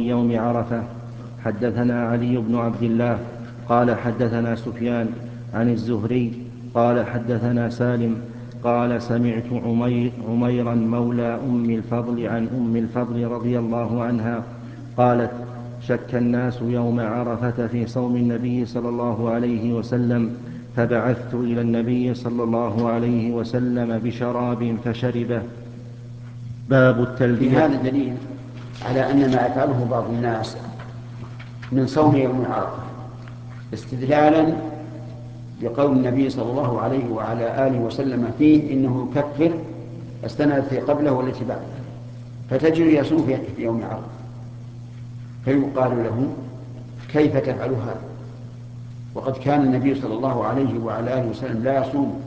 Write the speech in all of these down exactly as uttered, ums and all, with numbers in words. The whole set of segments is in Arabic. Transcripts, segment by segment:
يوم عرفة. حدثنا علي بن عبد الله قال حدثنا سفيان عن الزهري قال حدثنا سالم قال سمعت عمير عميرا مولى أم الفضل عن أم الفضل رضي الله عنها قالت شك الناس يوم عرفة في صوم النبي صلى الله عليه وسلم فبعثت إلى النبي صلى الله عليه وسلم بشراب فشربه. باب التلبية. في هذا دليل على أن ما يفعله بعض الناس من صوم يوم عرفة استدلالا بقول النبي صلى الله عليه وعلى آله وسلم فيه إنه يكفر السنة التي قبله والتي بعده، فتجد يصوم في يوم عرفة، فيقال له كيف تفعل هذا وقد كان النبي صلى الله عليه وعلى آله وسلم لا يصوم؟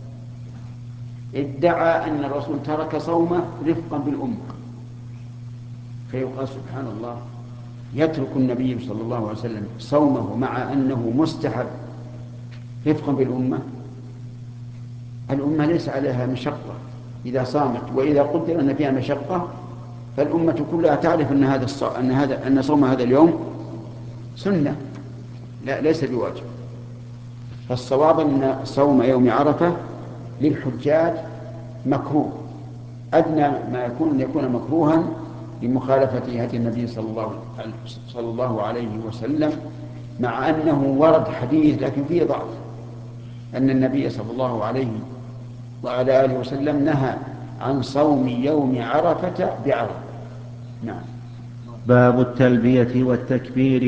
ادعى أن الرسول ترك صومه رفقا بالأمة، فيقال سبحان الله، يترك النبي صلى الله عليه وسلم صومه مع أنه مستحب رفقا بالأمة؟ الأمة ليس عليها مشقة إذا صامت، وإذا قدر أن فيها مشقة فالأمة كلها تعرف أن هذا الص... أن هذا أن صوم هذا اليوم سنة، لا ليس بواجب. فالصواب أن صوم يوم عرفة للحجاج مكروه، أدنى ما يكون أن يكون مكروها لمخالفة هدي النبي صلى الله صلى الله عليه وسلم، مع أنه ورد حديث لكن فيه ضعف أن النبي صلى الله عليه وعلى آله وسلم نهى عن صوم يوم عرفة بعرفة. نعم. باب التلبية والتكبير